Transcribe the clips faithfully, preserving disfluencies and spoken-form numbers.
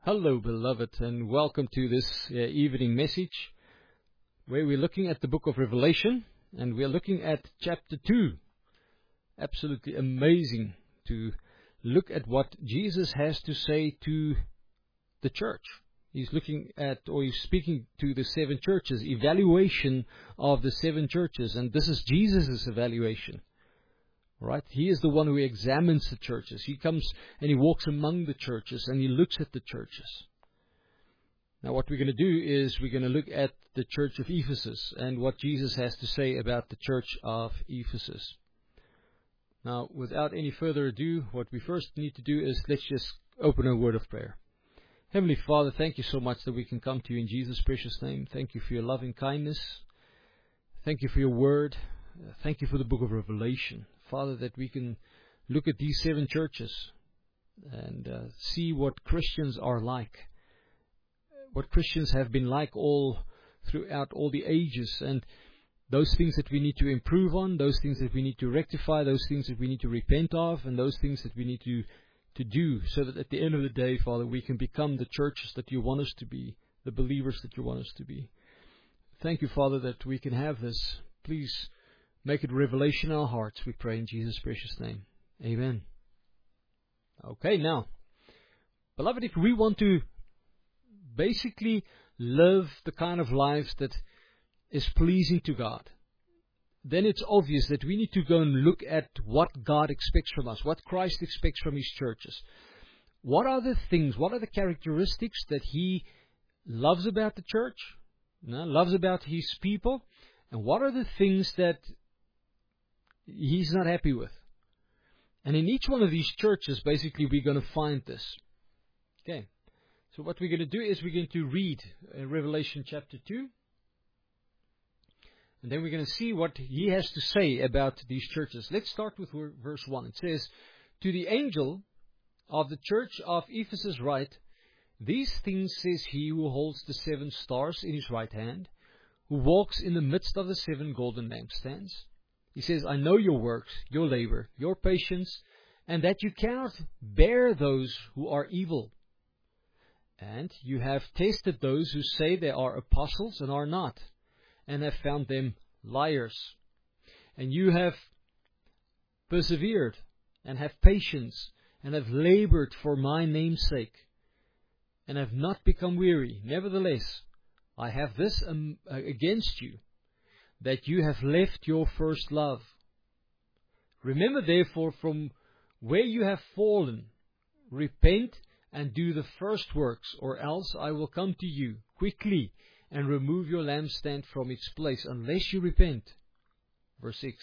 Hello, beloved, and welcome to this uh, evening message where we're looking at the book of Revelation, and we're looking at chapter two. Absolutely amazing to look at what Jesus has to say to the church. He's looking at, or he's speaking to the seven churches, evaluation of the seven churches, and this is Jesus' evaluation. Right? He is the one who examines the churches. He comes and he walks among the churches and he looks at the churches. Now what we're going to do is we're going to look at the church of Ephesus and what Jesus has to say about the church of Ephesus. Now without any further ado, what we first need to do is let's just open a word of prayer. Heavenly Father, thank you so much that we can come to you in Jesus' precious name. Thank you for your loving kindness. Thank you for your word. Thank you for the book of Revelation. Father, that we can look at these seven churches and uh, see what Christians are like, what Christians have been like all throughout all the ages, and those things that we need to improve on, those things that we need to rectify, those things that we need to repent of, and those things that we need to, to do, so that at the end of the day, Father, we can become the churches that you want us to be, the believers that you want us to be. Thank you, Father, that we can have this. Please make it revelation in our hearts, we pray in Jesus' precious name. Amen. Okay, now, beloved, if we want to basically live the kind of lives that is pleasing to God, then it's obvious that we need to go and look at what God expects from us, what Christ expects from His churches. What are the things, what are the characteristics that He loves about the church, you know, loves about His people, and what are the things that He's not happy with? And in each one of these churches, basically, we're going to find this. Okay. So what we're going to do is we're going to read uh, Revelation chapter two. And then we're going to see what He has to say about these churches. Let's start with verse one. It says, "To the angel of the church of Ephesus write, These things says He who holds the seven stars in His right hand, who walks in the midst of the seven golden lampstands. He says, I know your works, your labor, your patience, and that you cannot bear those who are evil. And you have tested those who say they are apostles and are not, and have found them liars. And you have persevered, and have patience, and have labored for my name's sake, and have not become weary. Nevertheless, I have this um, against you, that you have left your first love. Remember therefore from where you have fallen, repent and do the first works, or else I will come to you quickly and remove your lampstand from its place, unless you repent." Verse six.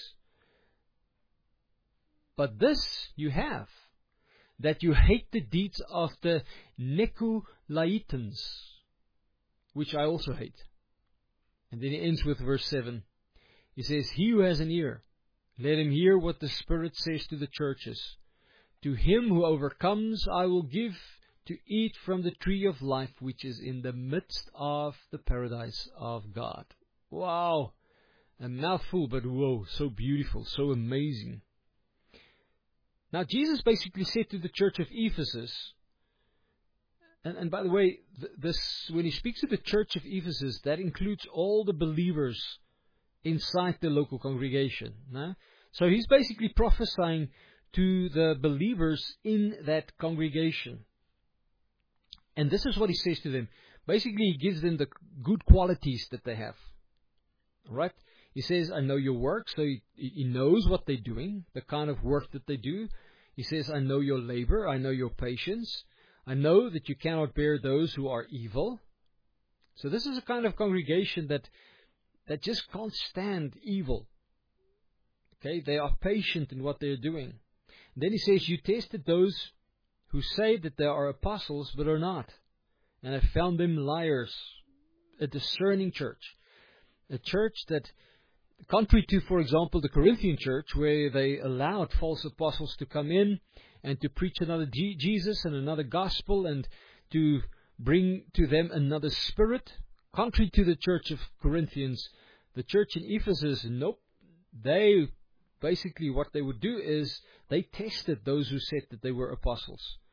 "But this you have, that you hate the deeds of the Nicolaitans, which I also hate." And then he ends with verse seven. He says, "He who has an ear, let him hear what the Spirit says to the churches. To him who overcomes, I will give to eat from the tree of life, which is in the midst of the paradise of God." Wow! A mouthful, but whoa, so beautiful, so amazing. Now, Jesus basically said to the church of Ephesus, and, and by the way, th- this when He speaks to the church of Ephesus, that includes all the believers inside the local congregation. No? So He's basically prophesying to the believers in that congregation. And this is what He says to them. Basically, He gives them the good qualities that they have. Right? He says, I know your work. So he, he knows what they're doing, the kind of work that they do. He says, I know your labor. I know your patience. I know that you cannot bear those who are evil. So this is a kind of congregation that that just can't stand evil. Okay, they are patient in what they are doing. Then he says, you tested those who say that they are apostles but are not, and have found them liars. A discerning church. A church that, contrary to, for example, the Corinthian church, where they allowed false apostles to come in and to preach another G- Jesus and another gospel and to bring to them another spirit. Contrary to the church of Corinthians, the church in Ephesus, nope. They, basically what they would do is, they tested those who said that they were apostles.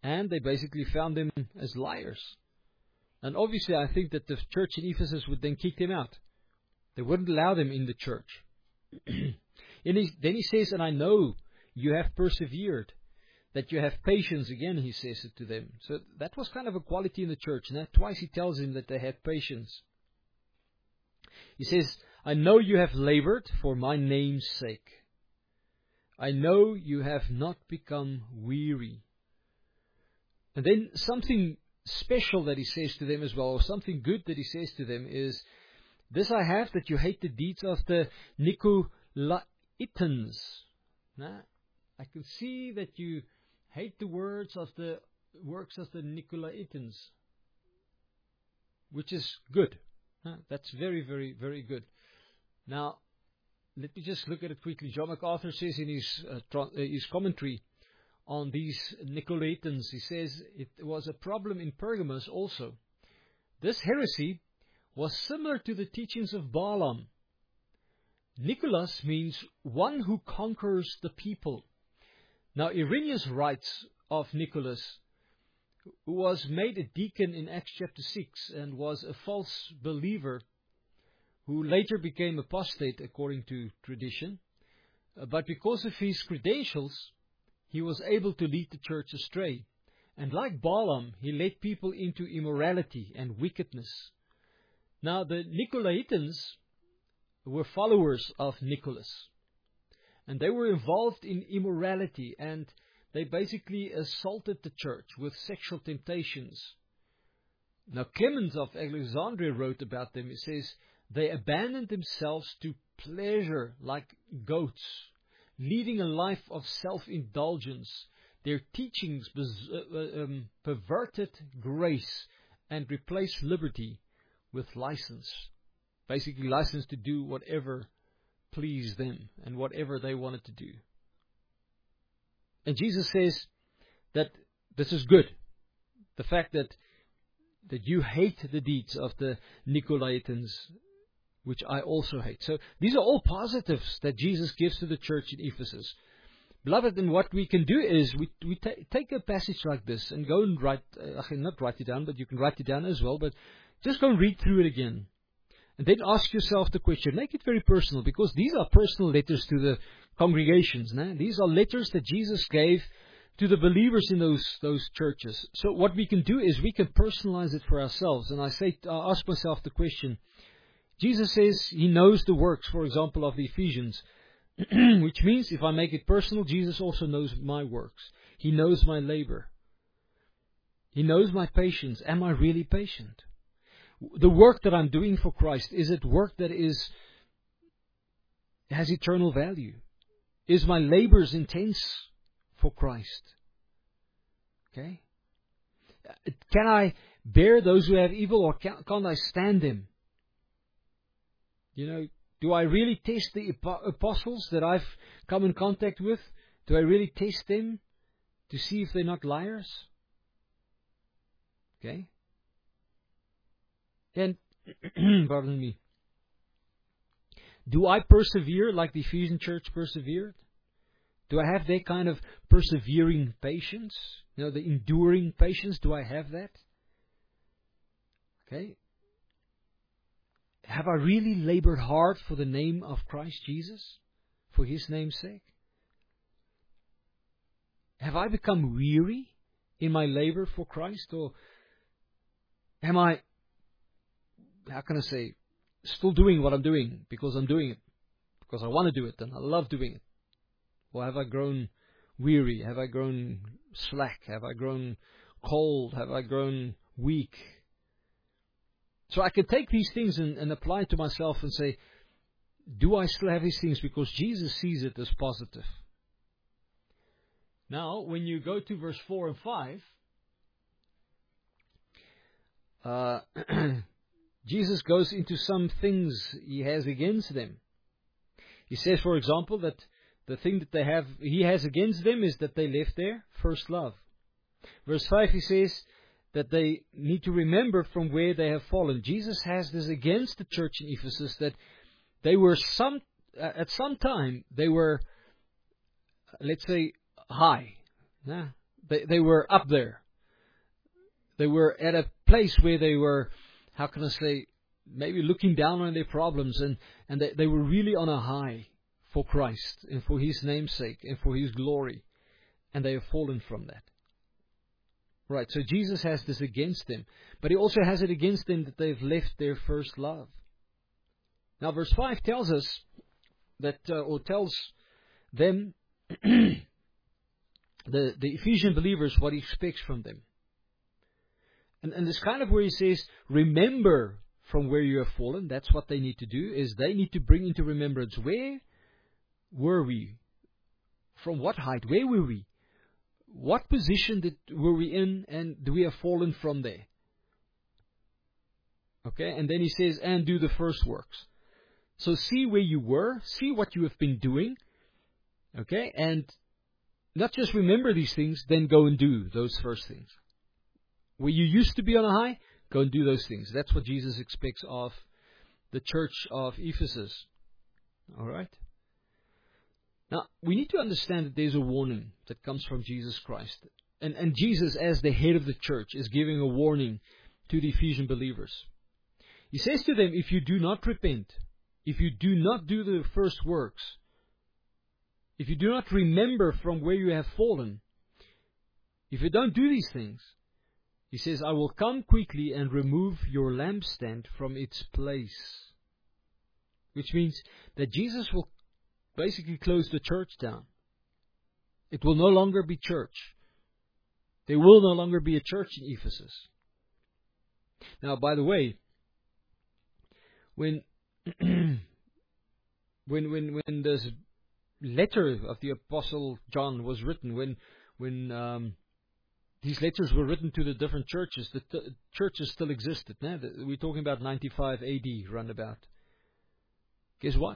And they basically found them as liars. And obviously I think that the church in Ephesus would then kick them out. They wouldn't allow them in the church. And he, then he says, and I know you have persevered, that you have patience. Again, he says it to them. So that was kind of a quality in the church. And that twice he tells them that they had patience. He says, I know you have labored for my name's sake. I know you have not become weary. And then something special that he says to them as well, or something good that he says to them is, this I have, that you hate the deeds of the Nicolaitans. Now, I can see that you hate the words of the works of the Nicolaitans, which is good. Huh? That's very, very, very good. Now, let me just look at it quickly. John MacArthur says in his uh, tra- uh, his commentary on these Nicolaitans, he says it was a problem in Pergamos also. This heresy was similar to the teachings of Balaam. Nicholas means one who conquers the people. Now, Irenaeus writes of Nicholas, who was made a deacon in Acts chapter six and was a false believer, who later became apostate according to tradition. Uh, but because of his credentials, he was able to lead the church astray. And like Balaam, he led people into immorality and wickedness. Now, the Nicolaitans were followers of Nicholas. And they were involved in immorality, and they basically assaulted the church with sexual temptations. Now, Clement of Alexandria wrote about them. He says, they abandoned themselves to pleasure like goats, leading a life of self-indulgence. Their teachings bes- uh, um, perverted grace and replaced liberty with license. Basically license to do whatever pleased them and whatever they wanted to do. And Jesus says that this is good. The fact that that you hate the deeds of the Nicolaitans, which I also hate. So these are all positives that Jesus gives to the church in Ephesus. Beloved, and what we can do is we we ta- take a passage like this and go and write, uh, not write it down, but you can write it down as well, but just go and read through it again. And then ask yourself the question, make it very personal, because these are personal letters to the congregations. Nah? These are letters that Jesus gave to the believers in those those churches. So what we can do is we can personalize it for ourselves. And I say, I ask myself the question, Jesus says He knows the works, for example, of the Ephesians, which means if I make it personal, Jesus also knows my works. He knows my labor. He knows my patience. Am I really patient? The work that I'm doing for Christ, is it work that is has eternal value? Is my labors intense for Christ? Okay? Can I bear those who have evil, or can, can't I stand them? You know, do I really test the apostles that I've come in contact with? Do I really test them to see if they're not liars? Okay? And, pardon me, do I persevere like the Ephesian church persevered? Do I have that kind of persevering patience? You know, the enduring patience, do I have that? Okay. Have I really labored hard for the name of Christ Jesus? For His name's sake? Have I become weary in my labor for Christ? Or am I, how can I say, still doing what I'm doing because I'm doing it, because I want to do it and I love doing it? Or have I grown weary? Have I grown slack? Have I grown cold? Have I grown weak? So I can take these things and, and apply it to myself and say, do I still have these things? Because Jesus sees it as positive. Now, when you go to verse four and five, uh, Jesus goes into some things He has against them. He says, for example, that the thing that they have, He has against them is that they left their first love. Verse five, He says that they need to remember from where they have fallen. Jesus has this against the church in Ephesus, that they were some, uh, at some time, they were, let's say, high. Nah, They, they were up there. They were at a place where they were, how can I say, maybe looking down on their problems, and, and they, they were really on a high for Christ and for His name's sake and for His glory. And they have fallen from that. Right, so Jesus has this against them. But He also has it against them that they've left their first love. Now verse five tells us that, uh, or tells them, the, the Ephesian believers, what He expects from them. And, and it's kind of where He says, remember from where you have fallen. That's what they need to do, is they need to bring into remembrance, where were we? From what height? Where were we? What position did, were we in, and do we have fallen from there? Okay, and then He says, and do the first works. So see where you were, see what you have been doing, okay, and not just remember these things, then go and do those first things. Where you used to be on a high, go and do those things. That's what Jesus expects of the church of Ephesus. All right? Now, we need to understand that there's a warning that comes from Jesus Christ. And, and Jesus, as the head of the church, is giving a warning to the Ephesian believers. He says to them, if you do not repent, if you do not do the first works, if you do not remember from where you have fallen, if you don't do these things, He says, I will come quickly and remove your lampstand from its place. Which means that Jesus will basically close the church down. It will no longer be church. There will no longer be a church in Ephesus. Now, by the way, when when when when this letter of the Apostle John was written, when when um, these letters were written to the different churches, the t- churches still existed. Nah? We're talking about ninety-five A D, roundabout. Guess what?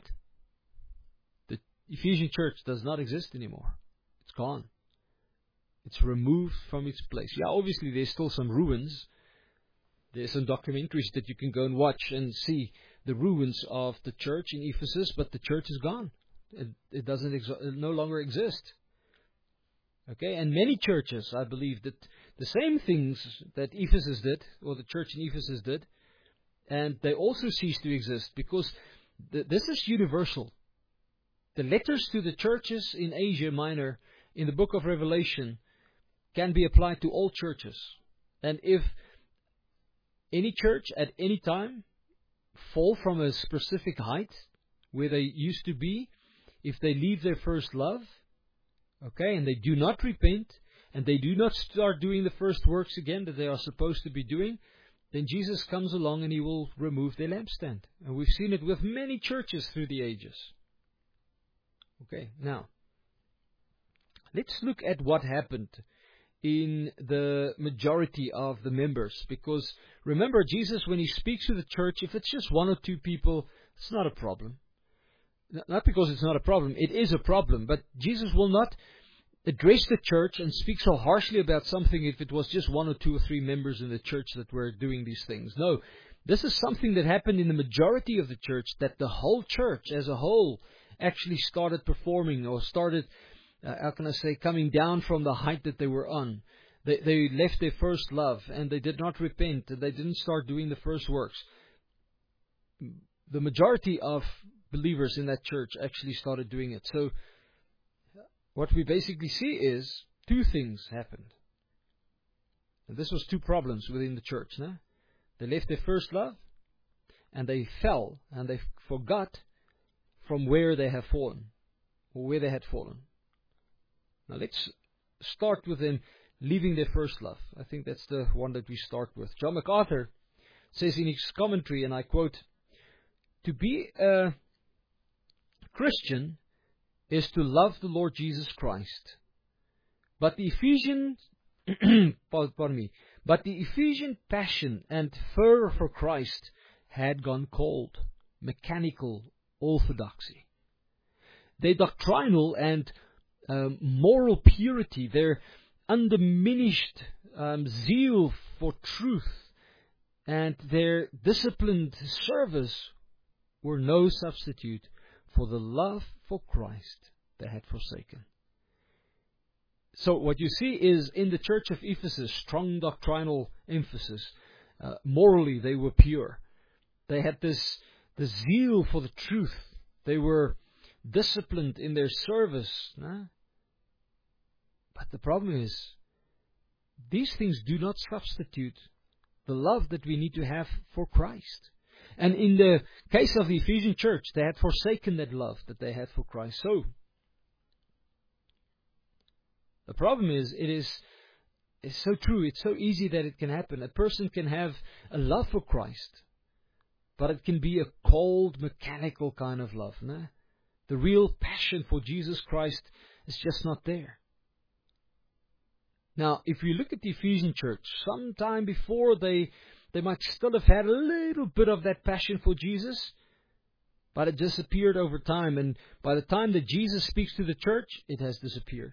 The Ephesian church does not exist anymore. It's gone. It's removed from its place. Yeah, obviously there's still some ruins. There's some documentaries that you can go and watch and see the ruins of the church in Ephesus, but the church is gone. It, it doesn't ex- it no longer exist. Okay, and many churches, I believe, that the same things that Ephesus did, or the church in Ephesus did, and they also cease to exist because th- this is universal. The letters to the churches in Asia Minor in the book of Revelation can be applied to all churches. And if any church at any time fall from a specific height where they used to be, if they leave their first love, okay, and they do not repent, and they do not start doing the first works again that they are supposed to be doing, then Jesus comes along and He will remove their lampstand. And we've seen it with many churches through the ages. Okay, now, let's look at what happened in the majority of the members. Because remember, Jesus, when He speaks to the church, if it's just one or two people, it's not a problem. Not because it's not a problem, it is a problem. But Jesus will not address the church and speak so harshly about something if it was just one or two or three members in the church that were doing these things. No, this is something that happened in the majority of the church, that the whole church as a whole actually started performing, or started, uh, how can I say, coming down from the height that they were on. They, they left their first love, and they did not repent, and they didn't start doing the first works. The majority of believers in that church actually started doing it. So what we basically see is two things happened. And this was two problems within the church. No? They left their first love, and they fell, and they forgot from where they have fallen, or where they had fallen. Now let's start with them leaving their first love. I think that's the one that we start with. John MacArthur says in his commentary, and I quote, "To be a Christian is to love the Lord Jesus Christ. But the Ephesian, pardon me, but the Ephesian passion and fervor for Christ had gone cold, mechanical orthodoxy. Their doctrinal and um, moral purity, their undiminished um, zeal for truth, and their disciplined service were no substitute for the love for Christ they had forsaken." So what you see is in the church of Ephesus, strong doctrinal emphasis. Uh, morally, they were pure. They had this, this zeal for the truth. They were disciplined in their service. Nah? But the problem is, these things do not substitute the love that we need to have for Christ. And in the case of the Ephesian church, they had forsaken that love that they had for Christ. So, the problem is, it is it's so true, it's so easy that it can happen. A person can have a love for Christ, but it can be a cold, mechanical kind of love. No? The real passion for Jesus Christ is just not there. Now, if you look at the Ephesian church, sometime before they they might still have had a little bit of that passion for Jesus, but it disappeared over time. And by the time that Jesus speaks to the church, it has disappeared.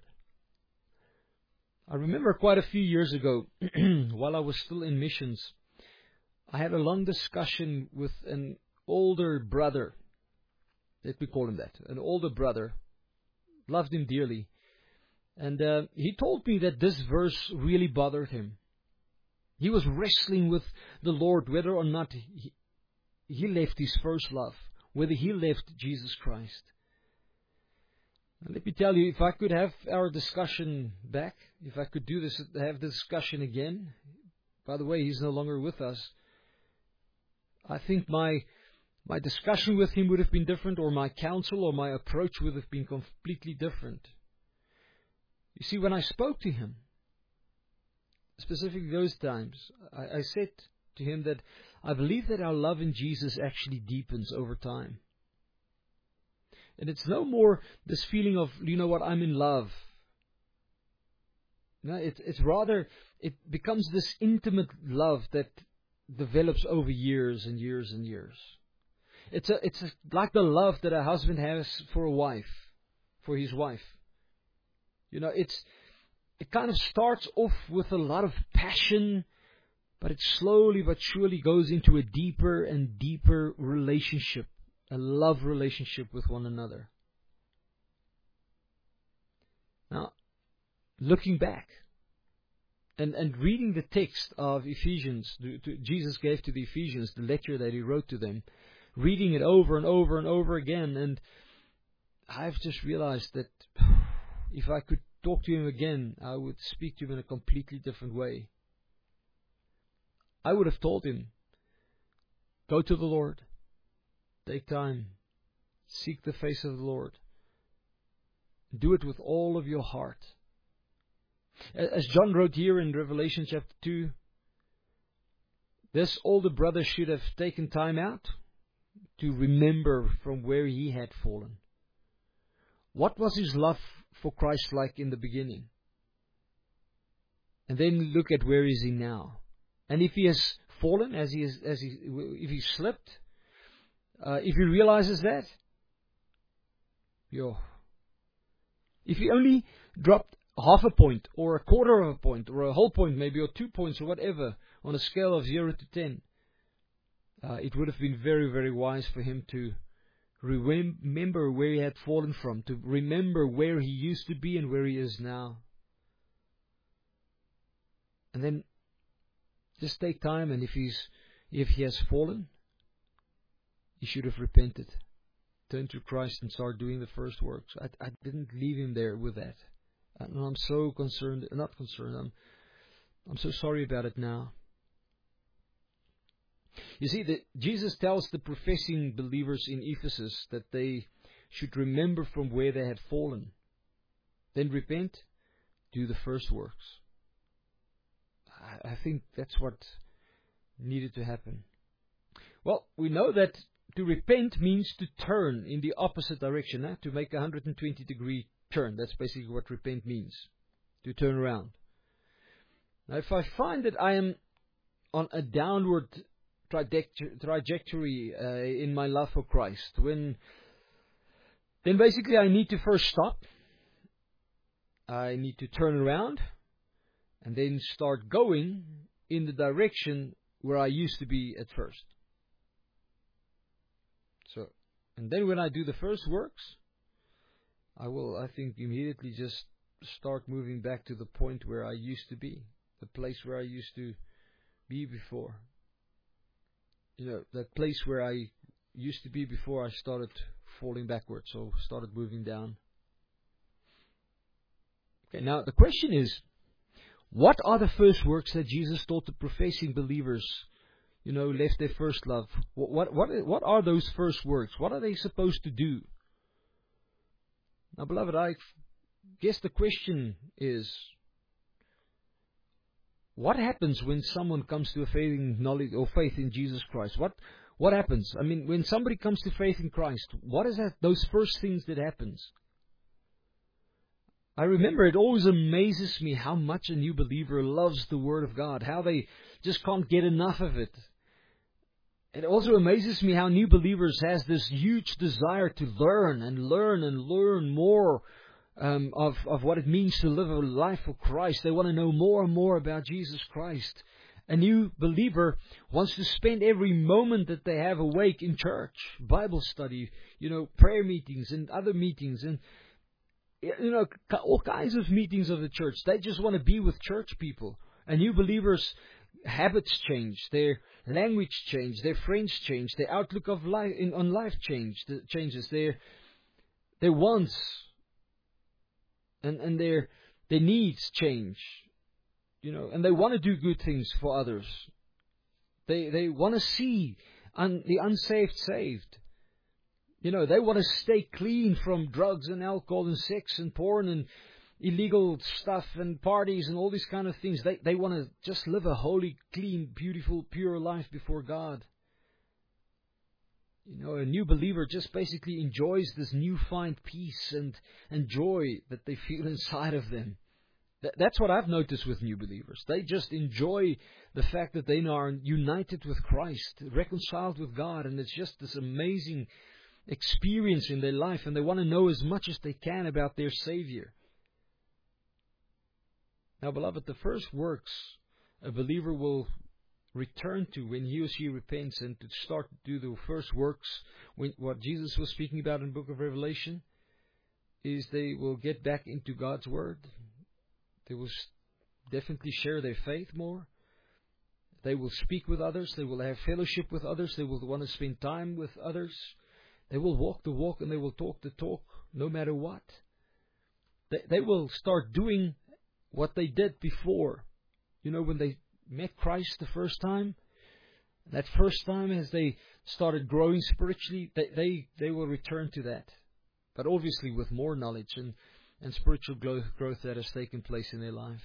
I remember quite a few years ago, while I was still in missions, I had a long discussion with an older brother. Let me call him that. An older brother. Loved him dearly. And uh, he told me that this verse really bothered him. He was wrestling with the Lord whether or not he, he left his first love, whether he left Jesus Christ. And let me tell you, if I could have our discussion back, if I could do this, have the discussion again, by the way, he's no longer with us, I think my my discussion with him would have been different, or my counsel or my approach would have been completely different. You see, when I spoke to him, specifically those times, I, I said to him that I believe that our love in Jesus actually deepens over time. And it's no more this feeling of, you know what, I'm in love. No, it, it's rather, it becomes this intimate love that develops over years and years and years. It's a, it's a, like the love that a husband has for a wife, for his wife. You know, it's it kind of starts off with a lot of passion, but it slowly but surely goes into a deeper and deeper relationship, a love relationship with one another. Now, looking back and, and reading the text of Ephesians, to, to, Jesus gave to the Ephesians, the letter that he wrote to them, reading it over and over and over again, and I've just realized that if I could talk to him again, I would speak to him in a completely different way. I would have told him, go to the Lord, take time, seek the face of the Lord, do it with all of your heart. As John wrote here in Revelation chapter two, this older brother should have taken time out to remember from where he had fallen. What was his love for Christ like in the beginning? And then look at where is he now. And if he has fallen, as he is, as he, if he slipped, uh, if he realizes that, yo, if he only dropped half a point, or a quarter of a point, or a whole point maybe, or two points, or whatever, on a scale of zero to ten, uh, it would have been very, very wise for him to remember where he had fallen from, to remember where he used to be and where he is now. And then just take time, and if he's if he has fallen, he should have repented. Turn to Christ and start doing the first works. I, I didn't leave him there with that. And I'm so concerned, not concerned, I'm, I'm so sorry about it now. You see, the, Jesus tells the professing believers in Ephesus that they should remember from where they had fallen. Then repent, do the first works. I, I think that's what needed to happen. Well, we know that to repent means to turn in the opposite direction, eh? To make a one hundred twenty degree turn. That's basically what repent means, to turn around. Now, if I find that I am on a downward trajectory uh, in my love for Christ, when then basically I need to first stop, I need to turn around, and then start going in the direction where I used to be at first. So, and then when I do the first works, I will, I think, immediately just start moving back to the point where I used to be, the place where I used to be before. You know, that place where I used to be before I started falling backwards, or started moving down. Okay, now the question is, what are the first works that Jesus taught the professing believers, you know, left their first love? What, what, what, what are those first works? What are they supposed to do? Now, beloved, I guess the question is, what happens when someone comes to a faith in knowledge or faith in Jesus Christ? What what happens? I mean, when somebody comes to faith in Christ, what is that? Those first things that happens? I remember it always amazes me how much a new believer loves the Word of God, how they just can't get enough of it. It also amazes me how new believers has this huge desire to learn and learn and learn more um, of, of what it means to live a life for Christ. They want to know more and more about Jesus Christ. A new believer wants to spend every moment that they have awake in church, Bible study, you know, prayer meetings and other meetings, and you know, all kinds of meetings of the church. They just want to be with church people. And new believers' habits change, their language change, their friends change, their outlook of life in, on life change changes, their their wants and and their their needs change. You know, and they want to do good things for others. They they want to see un, the unsaved saved. You know, they want to stay clean from drugs and alcohol and sex and porn and illegal stuff and parties and all these kind of things. They they want to just live a holy, clean, beautiful, pure life before God. You know, a new believer just basically enjoys this newfound peace and, and joy that they feel inside of them. Th- that's what I've noticed with new believers. They just enjoy the fact that they are united with Christ, reconciled with God, and it's just this amazing experience in their life, and they want to know as much as they can about their Savior. Now, beloved, the first works a believer will return to when he or she repents and to start to do the first works, when, what Jesus was speaking about in the book of Revelation, is they will get back into God's Word. They will definitely share their faith more. They will speak with others. They will have fellowship with others. They will want to spend time with others. They will walk the walk and they will talk the talk no matter what. They, they will start doing what they did before. You know, when they met Christ the first time, that first time as they started growing spiritually, they, they, they will return to that. But obviously with more knowledge and, and spiritual growth, growth that has taken place in their life.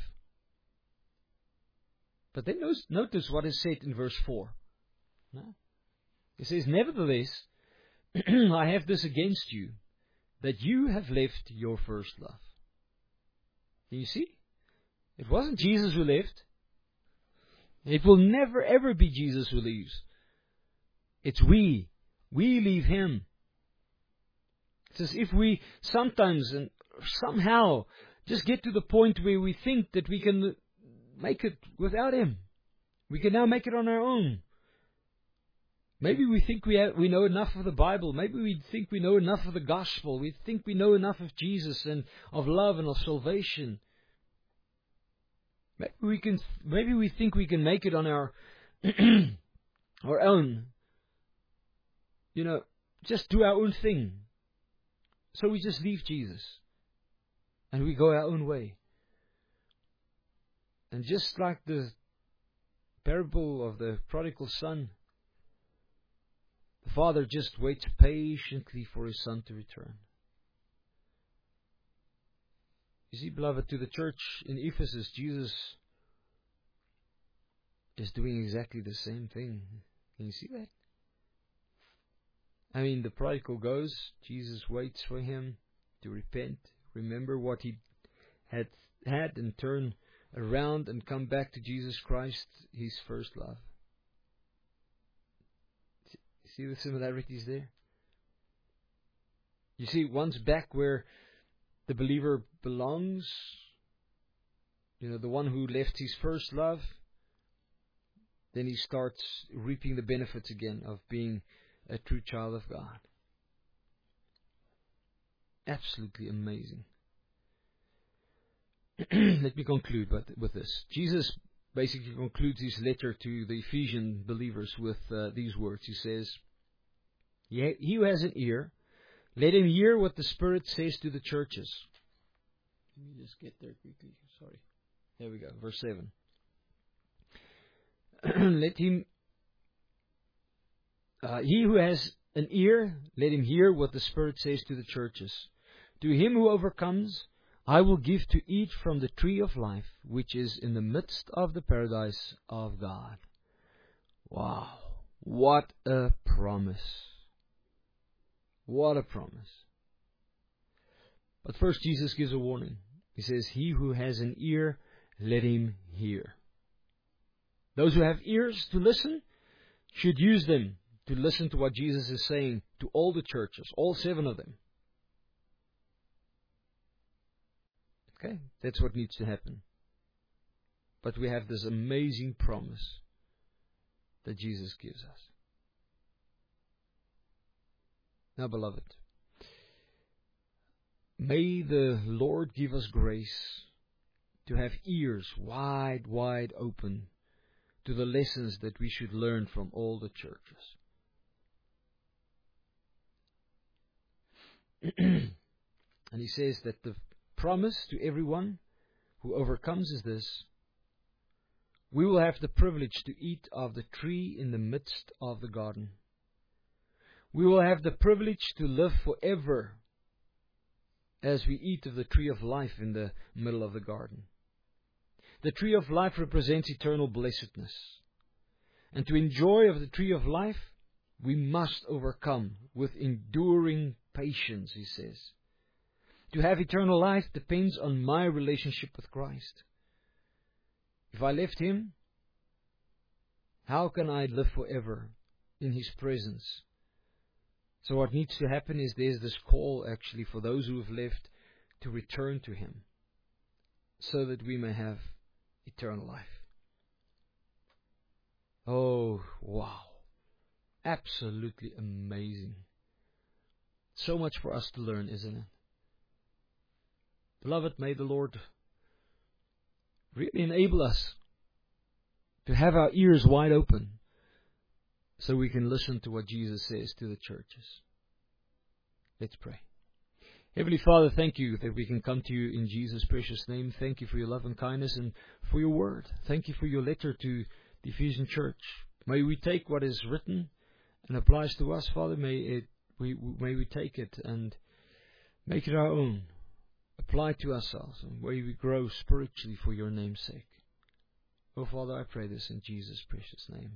But then notice what is said in verse four. No? It says, nevertheless, I have this against you, that you have left your first love. Can you see? It wasn't Jesus who left. It will never ever be Jesus who leaves. It's we. We leave Him. It's as if we sometimes and somehow just get to the point where we think that we can make it without Him. We can now make it on our own. Maybe we think we have, we know enough of the Bible. Maybe we think we know enough of the gospel. We think we know enough of Jesus and of love and of salvation. Maybe we can. Maybe we think we can make it on our our own. You know, just do our own thing. So we just leave Jesus, and we go our own way. And just like the parable of the prodigal son, the father just waits patiently for his son to return. You see, beloved, to the church in Ephesus, Jesus is doing exactly the same thing. Can you see that? I mean, the prodigal goes, Jesus waits for him to repent, remember what he had had, and turn around and come back to Jesus Christ, his first love. See the similarities there? You see, one's back where the believer belongs, you know, the one who left his first love, then he starts reaping the benefits again of being a true child of God. Absolutely amazing. let me conclude with, with this. Jesus basically concludes his letter to the Ephesian believers with uh, these words. He says, He he who has an ear, let him hear what the Spirit says to the churches. Let me just get there quickly. Sorry. There we go. Verse seven. Let him, uh, he who has an ear, let him hear what the Spirit says to the churches. To him who overcomes, I will give to eat from the tree of life, which is in the midst of the paradise of God. Wow. What a promise. What a promise. But first Jesus gives a warning. He says, he who has an ear, let him hear. Those who have ears to listen should use them to listen to what Jesus is saying to all the churches, all seven of them. Okay, that's what needs to happen. But we have this amazing promise that Jesus gives us. Now, beloved, may the Lord give us grace to have ears wide, wide open to the lessons that we should learn from all the churches. And he says that the promise to everyone who overcomes is this: we will have the privilege to eat of the tree in the midst of the garden. We will have the privilege to live forever as we eat of the tree of life in the middle of the garden. The tree of life represents eternal blessedness. And to enjoy of the tree of life, we must overcome with enduring patience, he says. To have eternal life depends on my relationship with Christ. If I left Him, how can I live forever in His presence? So what needs to happen is there's this call actually for those who have left to return to Him, so that we may have eternal life. Oh, wow. Absolutely amazing. So much for us to learn, isn't it? Beloved, may the Lord really enable us to have our ears wide open so we can listen to what Jesus says to the churches. Let's pray. Heavenly Father, thank you that we can come to you in Jesus' precious name. Thank you for your love and kindness and for your word. Thank you for your letter to the Ephesian church. May we take what is written and applies to us, Father. May it we may we take it and make it our own. Apply to ourselves, and may we grow spiritually for your name's sake. Oh, Father, I pray this in Jesus' precious name.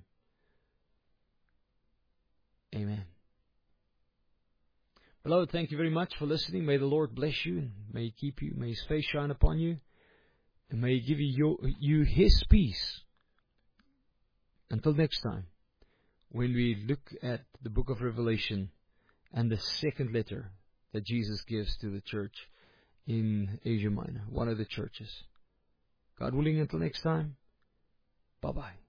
Amen. Beloved, thank you very much for listening. May the Lord bless you, and may He keep you. May His face shine upon you, and may He give you, your, you His peace. Until next time, when we look at the book of Revelation and the second letter that Jesus gives to the church in Asia Minor, one of the churches. God willing, until next time, bye-bye.